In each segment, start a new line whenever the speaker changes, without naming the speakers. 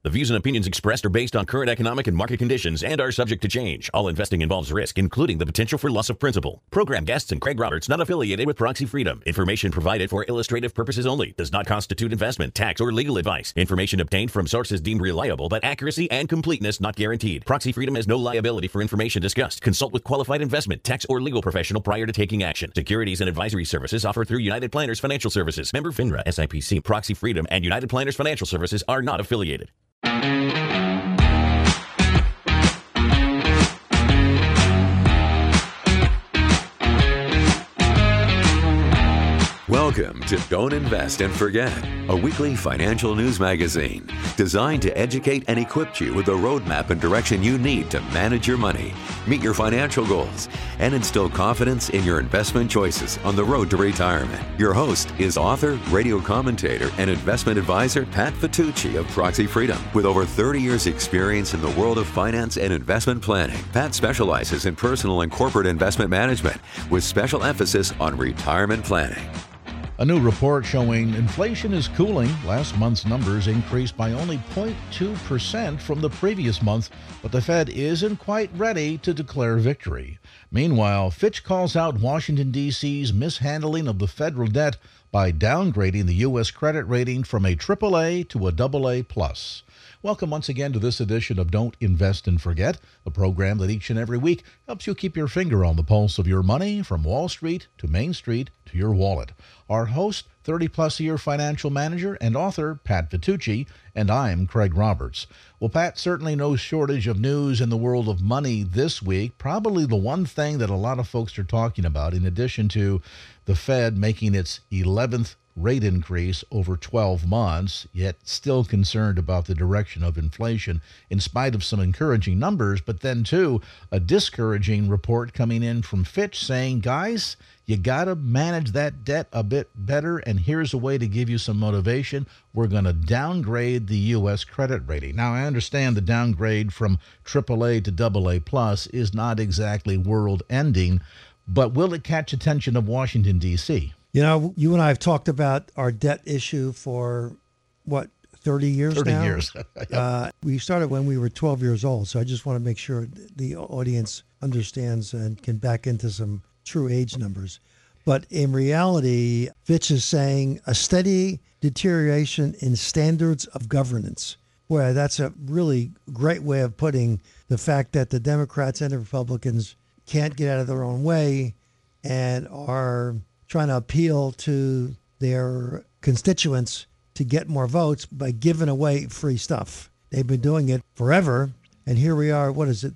The views and opinions expressed are based on current economic and market conditions and are subject to change. All investing involves risk, including the potential for loss of principal. Program guests and Craig Roberts not affiliated with Proxy Freedom. Information provided for illustrative purposes only. Does not constitute investment, tax, or legal advice. Information obtained from sources deemed reliable, but accuracy and completeness not guaranteed. Proxy Freedom has no liability for information discussed. Consult with qualified investment, tax, or legal professional prior to taking action. Securities and advisory services offered through United Planners Financial Services. Member FINRA, SIPC. Proxy Freedom and United Planners Financial Services are not affiliated.
Welcome to Don't Invest and Forget, a weekly financial news magazine designed to educate and equip you with the roadmap and direction you need to manage your money, meet your financial goals, and instill confidence in your investment choices on the road to retirement. Your host is author, radio commentator, and investment advisor Pat Fitucci of Proxy Freedom. With over 30 years' experience in the world of finance and investment planning, Pat specializes in personal and corporate investment management with special emphasis on retirement planning.
A new report showing inflation is cooling. Last month's numbers increased by only 0.2% from the previous month, but the Fed isn't quite ready to declare victory. Meanwhile, Fitch calls out Washington, D.C.'s mishandling of the federal debt by downgrading the U.S. credit rating from a AAA to a AA+. Welcome once again to this edition of Don't Invest and Forget, a program that each and every week helps you keep your finger on the pulse of your money from Wall Street to Main Street to your wallet. Our host, 30-plus year financial manager and author, Pat Fitucci, and I'm Craig Roberts. Well, Pat, certainly no shortage of news in the world of money this week. Probably the one thing that a lot of folks are talking about, in addition to the Fed making its 11th rate increase over 12 months, yet still concerned about the direction of inflation in spite of some encouraging numbers, but then too, a discouraging report coming in from Fitch saying, guys, you got to manage that debt a bit better, and here's a way to give you some motivation. We're going to downgrade the U.S. credit rating. Now, I understand the downgrade from AAA to AA+ is not exactly world-ending, but will it catch attention of Washington, D.C.?
You know, you and I have talked about our debt issue for, 30 years now?
30 years. Yep.
We started when we were 12 years old, so I just want to make sure the audience understands and can back into some true age numbers. But in reality, Fitch is saying a steady deterioration in standards of governance. Boy, that's a really great way of putting the fact that the Democrats and the Republicans can't get out of their own way and are trying to appeal to their constituents to get more votes by giving away free stuff. They've been doing it forever, and here we are,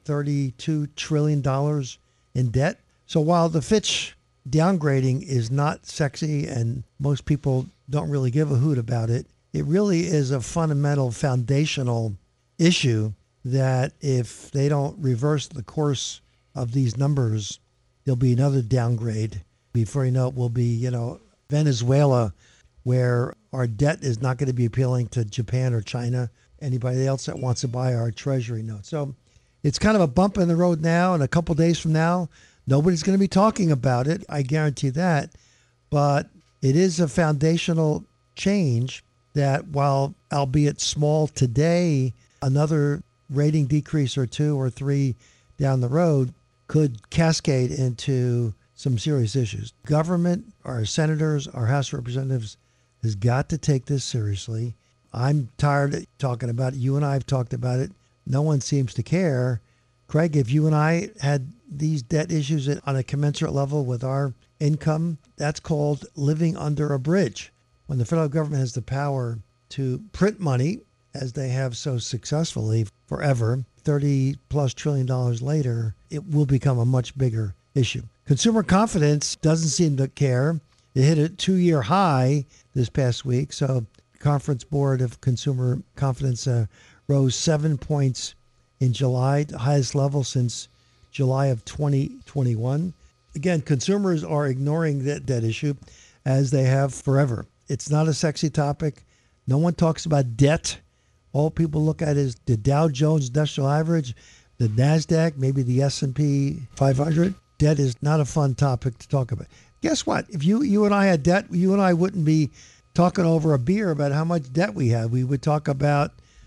$32 trillion in debt? So while the Fitch downgrading is not sexy and most people don't really give a hoot about it, it really is a fundamental, foundational issue that if they don't reverse the course of these numbers, there'll be another downgrade. Before you know it, we'll be, Venezuela, where our debt is not going to be appealing to Japan or China, anybody else that wants to buy our treasury notes. So it's kind of a bump in the road now, and a couple days from now, nobody's going to be talking about it. I guarantee that. But it is a foundational change that, while albeit small today, another rating decrease or 2 or 3 down the road could cascade into some serious issues. Government, our senators, our House Representatives has got to take this seriously. I'm tired of talking about it. You and I have talked about it. No one seems to care. Craig, if you and I had these debt issues on a commensurate level with our income, that's called living under a bridge. When the federal government has the power to print money, as they have so successfully forever, $30+ trillion later, it will become a much bigger issue. Consumer confidence doesn't seem to care. It hit a 2-year high this past week. So Conference Board of Consumer Confidence rose 7 points in July, the highest level since July of 2021. Again, consumers are ignoring that issue as they have forever. It's not a sexy topic. No one talks about debt. All people look at is the Dow Jones Industrial Average, the NASDAQ, maybe the S&P 500. Debt is not a fun topic to talk about. Guess what? If you and I had debt, you and I wouldn't be talking over a beer about how much debt we have. We would talk about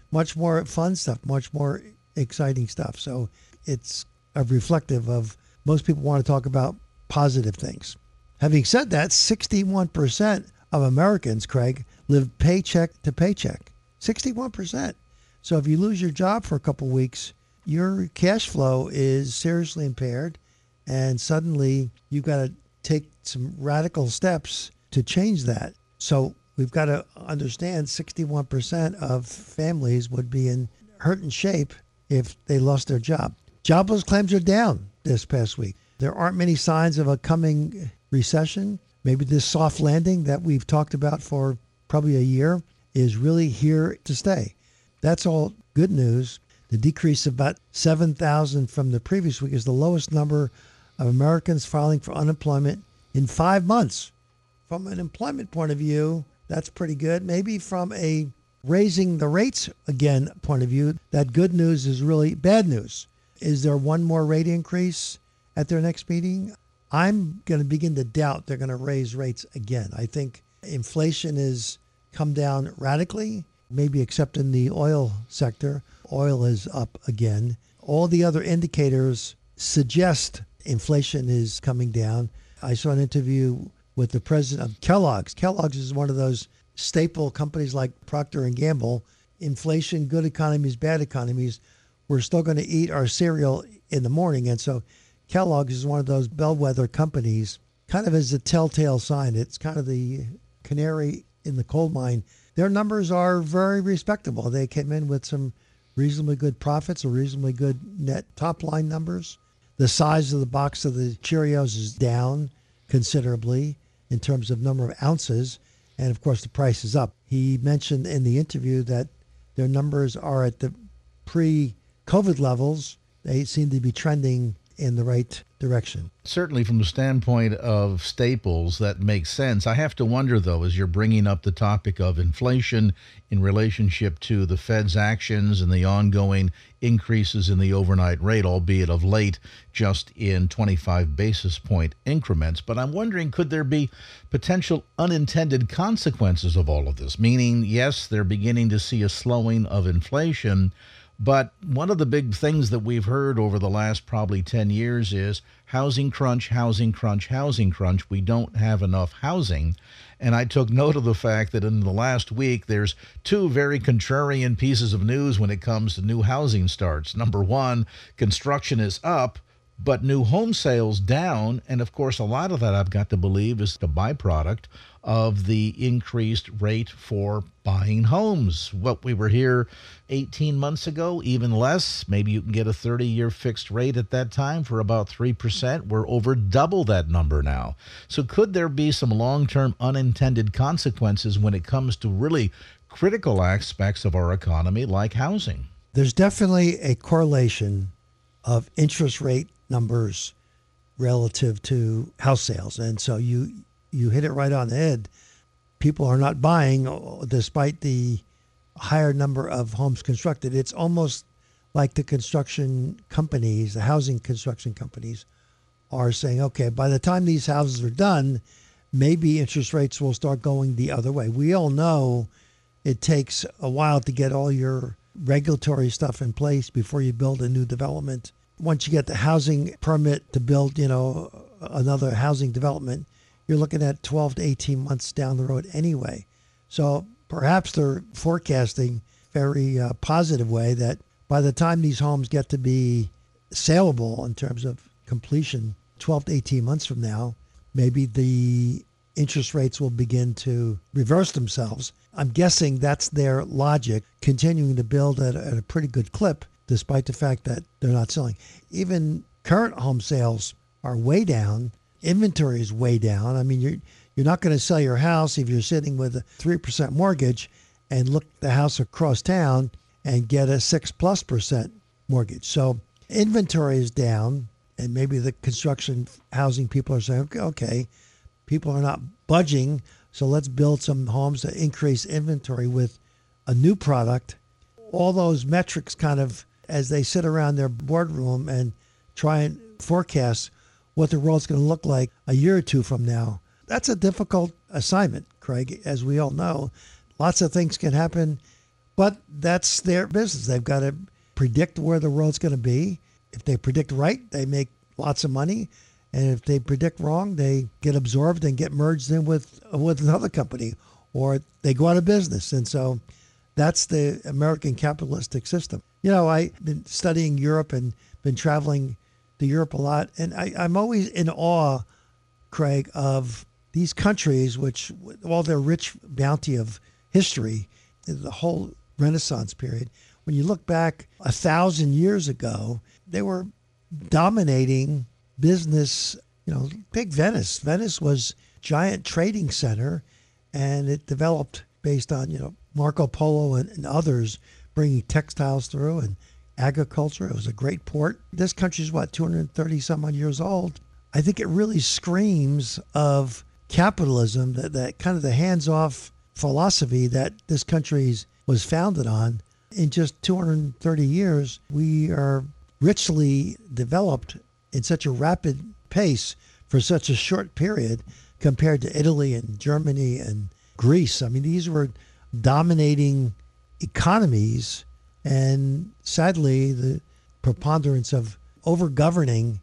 much more fun stuff, much more exciting stuff. So it's reflective of most people want to talk about positive things. Having said that, 61% of Americans, Craig, live paycheck to paycheck. 61%. So if you lose your job for a couple of weeks, your cash flow is seriously impaired, and suddenly you've got to take some radical steps to change that. So we've got to understand 61% of families would be in hurting shape if they lost their job. Jobless claims are down this past week. There aren't many signs of a coming recession. Maybe this soft landing that we've talked about for probably a year is really here to stay. That's all good news. The decrease of about 7,000 from the previous week is the lowest number of Americans filing for unemployment in 5 months. From an employment point of view, that's pretty good. Maybe from a raising the rates again point of view, that good news is really bad news. Is there one more rate increase at their next meeting? I'm going to begin to doubt they're going to raise rates again. I think inflation has come down radically, maybe except in the oil sector. Oil is up again. All the other indicators suggest inflation is coming down. I saw an interview with the president of Kellogg's. Kellogg's is one of those staple companies like Procter & Gamble. Inflation, good economies, bad economies. We're still going to eat our cereal in the morning. And so Kellogg's is one of those bellwether companies, kind of as a telltale sign. It's kind of the canary in the coal mine. Their numbers are very respectable. They came in with some reasonably good profits or reasonably good net top line numbers. The size of the box of the Cheerios is down considerably in terms of number of ounces. And of course, the price is up. He mentioned in the interview that their numbers are at the pre-COVID levels. They seem to be trending in the right direction.
Certainly from the standpoint of staples, that makes sense. I have to wonder, though, as you're bringing up the topic of inflation in relationship to the Fed's actions and the ongoing increases in the overnight rate, albeit of late just in 25 basis point increments. But I'm wondering, could there be potential unintended consequences of all of this? Meaning, yes, they're beginning to see a slowing of inflation, but one of the big things that we've heard over the last probably 10 years is housing crunch, housing crunch, housing crunch. We don't have enough housing. And I took note of the fact that in the last week, there's two very contrarian pieces of news when it comes to new housing starts. Number one, construction is up, but new home sales down. And of course, a lot of that I've got to believe is the byproduct of the increased rate for buying homes. What we were here 18 months ago, even less. Maybe you can get a 30-year fixed rate at that time for about 3%. We're over double that number now. So could there be some long-term unintended consequences when it comes to really critical aspects of our economy like housing?
There's definitely a correlation of interest rate numbers relative to house sales. And so you hit it right on the head. People are not buying despite the higher number of homes constructed. It's almost like the construction companies, the housing construction companies are saying, okay, by the time these houses are done, maybe interest rates will start going the other way. We all know it takes a while to get all your regulatory stuff in place before you build a new development. Once you get the housing permit to build, another housing development, you're looking at 12 to 18 months down the road anyway. So perhaps they're forecasting very positive way that by the time these homes get to be saleable in terms of completion, 12 to 18 months from now, maybe the interest rates will begin to reverse themselves. I'm guessing that's their logic, continuing to build at a pretty good clip, despite the fact that they're not selling. Even current home sales are way down. Inventory is way down. I mean, you're not going to sell your house if you're sitting with a 3% mortgage and look the house across town and get a 6+% mortgage. So inventory is down, and maybe the construction housing people are saying, okay, people are not budging, so let's build some homes to increase inventory with a new product. All those metrics kind of, as they sit around their boardroom and try and forecast what the world's going to look like a year or two from now. That's a difficult assignment, Craig, as we all know. Lots of things can happen, But that's their business. They've got to predict where the world's going to be. If they predict right, they make lots of money. And if they predict wrong, they get absorbed and get merged in with another company, or they go out of business. And so that's the American capitalistic system. I've been studying Europe and been traveling to Europe a lot. And I'm always in awe, Craig, of these countries, which, with all their rich bounty of history, the whole Renaissance period, when you look back 1,000 years ago, they were dominating business. Take Venice. Venice was a giant trading center, and it developed based on, Marco Polo and others bringing textiles through and agriculture. It was a great port. This country's 230 some odd years old. I think it really screams of capitalism, that kind of the hands-off philosophy that this country was founded on. In just 230 years, we are richly developed in such a rapid pace for such a short period compared to Italy and Germany and Greece. I mean, these were dominating economies, and sadly, the preponderance of over-governing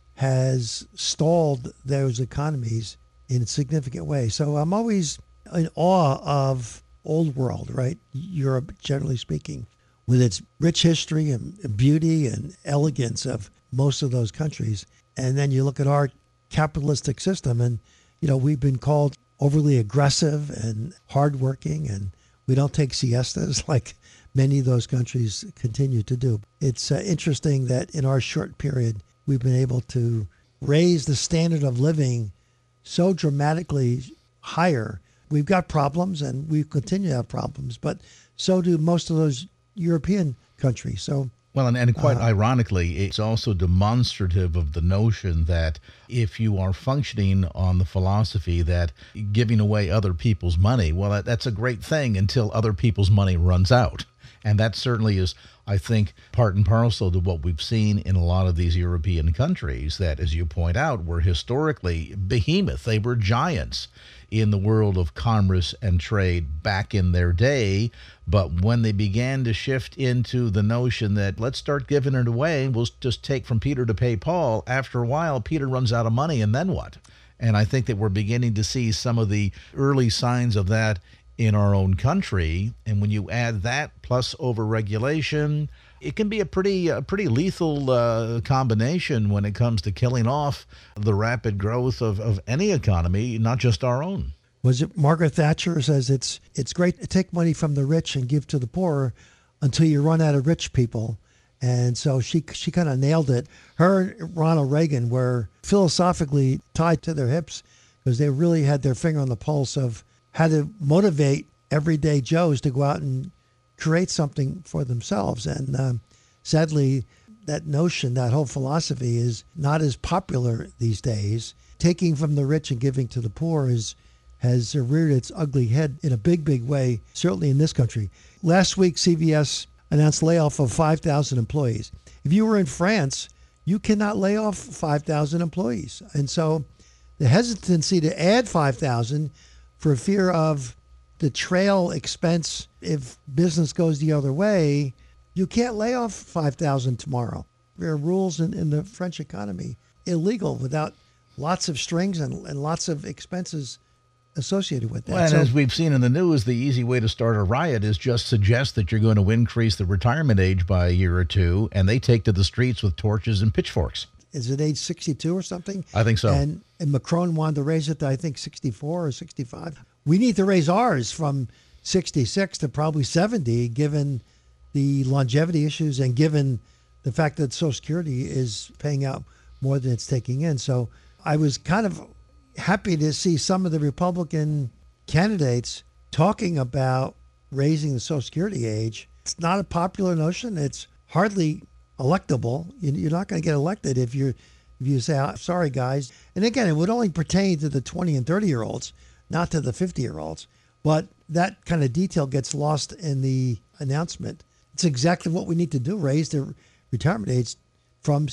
has stalled those economies in a significant way. So I'm always in awe of old world, right? Europe, generally speaking, with its rich history and beauty and elegance of most of those countries. And then you look at our capitalistic system, and, we've been called overly aggressive and hardworking, and we don't take siestas like many of those countries continue to do. It's interesting that in our short period, we've been able to raise the standard of living so dramatically higher. We've got problems, and we continue to have problems, but so do most of those European countries. So,
well, and quite ironically, it's also demonstrative of the notion that if you are functioning on the philosophy that giving away other people's money, well, that's a great thing until other people's money runs out. And that certainly is, I think, part and parcel to what we've seen in a lot of these European countries that, as you point out, were historically behemoth. They were giants in the world of commerce and trade back in their day. But when they began to shift into the notion that let's start giving it away, we'll just take from Peter to pay Paul, after a while, Peter runs out of money, and then what? And I think that we're beginning to see some of the early signs of that in our own country. And when you add that plus overregulation, it can be a pretty lethal combination when it comes to killing off the rapid growth of any economy, not just our own.
Was it Margaret Thatcher says it's great to take money from the rich and give to the poor until you run out of rich people. And so she kind of nailed it. Her and Ronald Reagan were philosophically tied to their hips because they really had their finger on the pulse of how to motivate everyday Joes to go out and create something for themselves. And sadly, that notion, that whole philosophy is not as popular these days. Taking from the rich and giving to the poor has reared its ugly head in a big, big way, certainly in this country. Last week, CVS announced layoff of 5,000 employees. If you were in France, you cannot lay off 5,000 employees. And so the hesitancy to add 5,000 for fear of the trail expense if business goes the other way, you can't lay off 5,000 tomorrow. There are rules in the French economy illegal without lots of strings and lots of expenses associated with that.
Well, and as we've seen in the news, the easy way to start a riot is just suggest that you're going to increase the retirement age by a year or two, and they take to the streets with torches and pitchforks.
Is it age 62 or something?
I think so.
And Macron wanted to raise it to, I think, 64 or 65. We need to raise ours from 66 to probably 70, given the longevity issues and given the fact that Social Security is paying out more than it's taking in. So I was kind of happy to see some of the Republican candidates talking about raising the Social Security age. It's not a popular notion. It's hardly electable. You're not going to get elected if you say, oh, sorry, guys. And again, it would only pertain to the 20 and 30-year-olds, not to the 50-year-olds. But that kind of detail gets lost in the announcement. It's exactly what we need to do, raise the retirement age from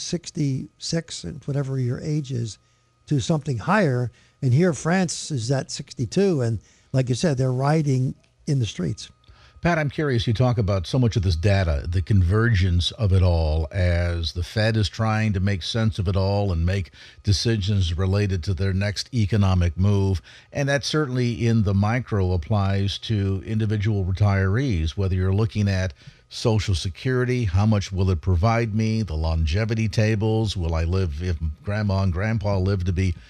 66 and whatever your age is to something higher. And here France is at 62. And like you said, they're rioting in the streets.
Pat, I'm curious, you talk about so much of this data, the convergence of it all as the Fed is trying to make sense of it all and make decisions related to their next economic move. And that certainly in the micro applies to individual retirees, whether you're looking at Social Security, how much will it provide me? The longevity tables, will I live, if grandma and grandpa live to be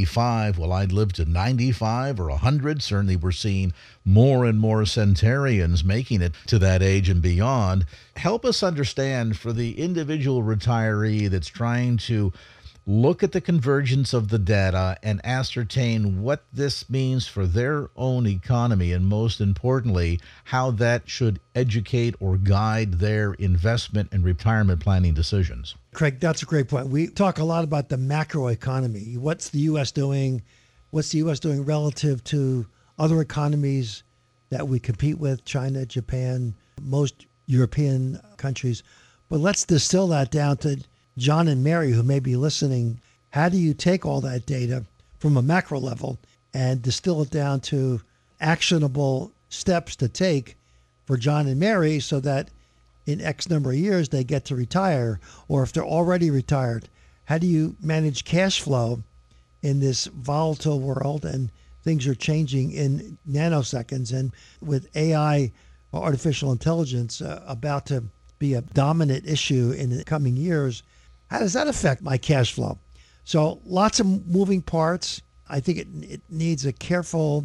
85, will I live to 95 or 100? Certainly we're seeing more and more centenarians making it to that age and beyond. Help us understand, for the individual retiree that's trying to look at the convergence of the data and ascertain what this means for their own economy, and most importantly, how that should educate or guide their investment and retirement planning decisions.
Craig, that's a great point. We talk a lot about the macro economy. What's the U.S. doing? What's the U.S. doing relative to other economies that we compete with, China, Japan, most European countries? But let's distill that down to John and Mary, who may be listening. How do you take all that data from a macro level and distill it down to actionable steps to take for John and Mary so that in X number of years they get to retire? Or if they're already retired, how do you manage cash flow in this volatile world? And things are changing in nanoseconds. And with AI, or artificial intelligence, about to be a dominant issue in the coming years, how does that affect my cash flow? So lots of moving parts. I think it needs a careful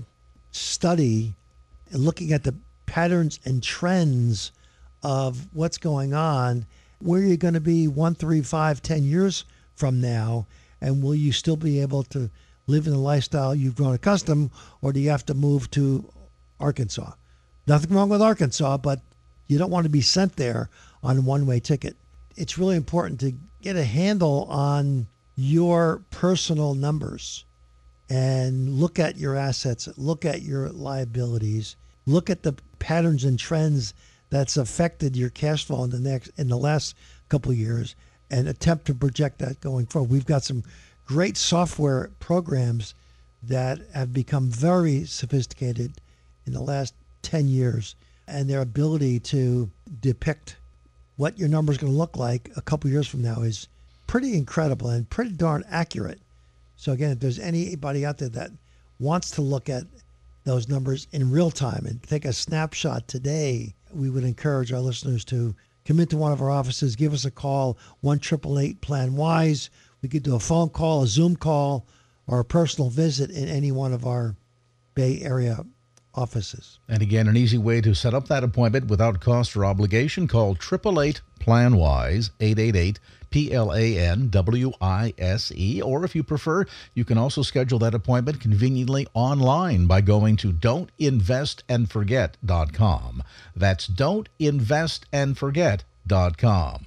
study and looking at the patterns and trends of what's going on. Where you're going to be 1, 3, 5, 10 years from now, and will you still be able to live in the lifestyle you've grown accustomed, or do you have to move to Arkansas? Nothing wrong with Arkansas, but you don't want to be sent there on a one-way ticket. It's really important to get a handle on your personal numbers and look at your assets, look at your liabilities, look at the patterns and trends that's affected your cash flow in the last couple of years, and attempt to project that going forward. We've got some great software programs that have become very sophisticated in the last 10 years, and their ability to depict what your number is going to look like a couple years from now is pretty incredible and pretty darn accurate. So again, if there's anybody out there that wants to look at those numbers in real time and take a snapshot today, we would encourage our listeners to come into one of our offices, give us a call, 1-888-PLAN-WISE. We could do a phone call, a Zoom call, or a personal visit in any one of our Bay Area offices. And again, an easy way to set up that appointment without cost or obligation, call 888-PLAN-WISE, 888-PLAN-WISE, or if you prefer, you can also schedule that appointment conveniently online by going to don'tinvestandforget.com. That's don'tinvestandforget.com.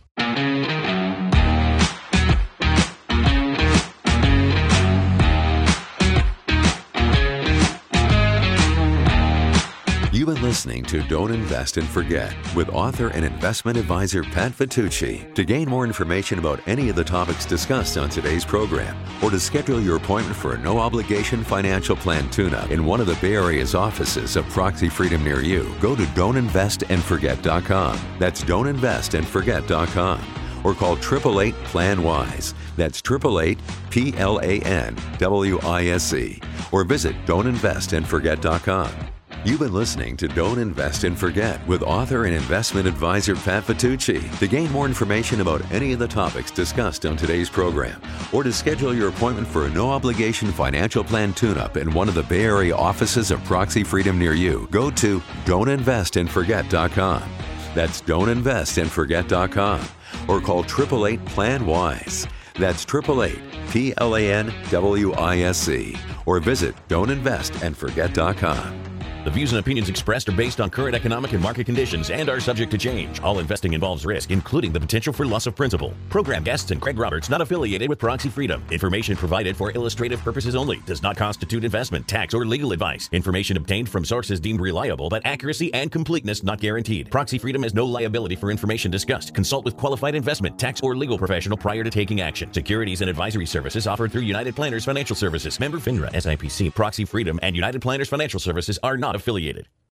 You've been listening to Don't Invest and Forget with author and investment advisor Pat Fitucci. To gain more information about any of the topics discussed on today's program, or to schedule your appointment for a no-obligation financial plan tune-up in one of the Bay Area's offices of Proxy Freedom near you, go to don'tinvestandforget.com. That's don'tinvestandforget.com. Or call 888-PLAN-WISE. That's 888-PLAN-WISE. Or visit don'tinvestandforget.com. You've been listening to Don't Invest and Forget with author and investment advisor Pat Fitucci. To gain more information about any of the topics discussed on today's program, or to schedule your appointment for a no-obligation financial plan tune-up in one of the Bay Area offices of Proxy Freedom near you, go to don'tinvestandforget.com. That's don'tinvestandforget.com. Or call 888-PLAN-WISE. That's 888-PLAN-WISE. Or visit don'tinvestandforget.com.
The views and opinions expressed are based on current economic and market conditions and are subject to change. All investing involves risk, including the potential for loss of principal. Program guests and Craig Roberts not affiliated with Proxy Freedom. Information provided for illustrative purposes only. Does not constitute investment, tax, or legal advice. Information obtained from sources deemed reliable, but accuracy and completeness not guaranteed. Proxy Freedom has no liability for information discussed. Consult with qualified investment, tax, or legal professional prior to taking action. Securities and advisory services offered through United Planners Financial Services. Member FINRA SIPC. Proxy Freedom and United Planners Financial Services are not affiliated.